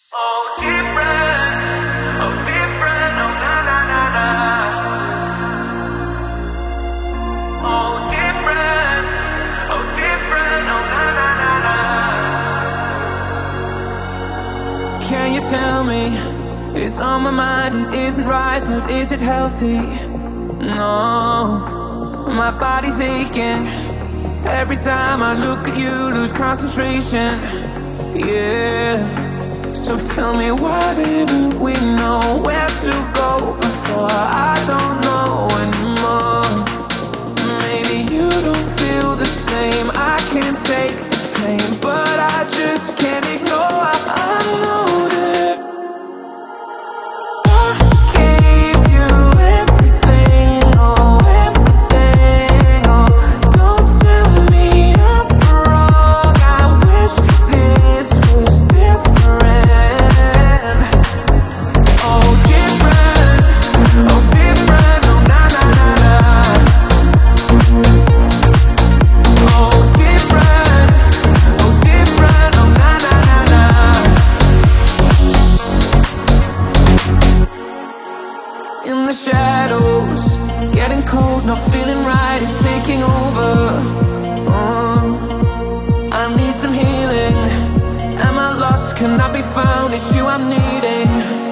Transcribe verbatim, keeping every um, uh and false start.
Oh, different, oh, different, oh, na, na, na, na. Oh, different, oh, different, oh, na, na, na, na. Can you tell me, it's on my mind, it isn't right, but is it healthy? No, my body's aching. Every time I look at you, lose concentration. Yeah. So tell me, why didn't we know where to go before? I don't know anymore. Maybe you don't feel the same. I can't take the pain, but I just can't ignore. I know that I gave you everything, oh, everything, oh. Don't tell me I'm wrong. I wish this was different. In the shadows, getting cold, not feeling right, it's taking over. Oh, I need some healing. Am I lost? Can I be found? It's you I'm needing.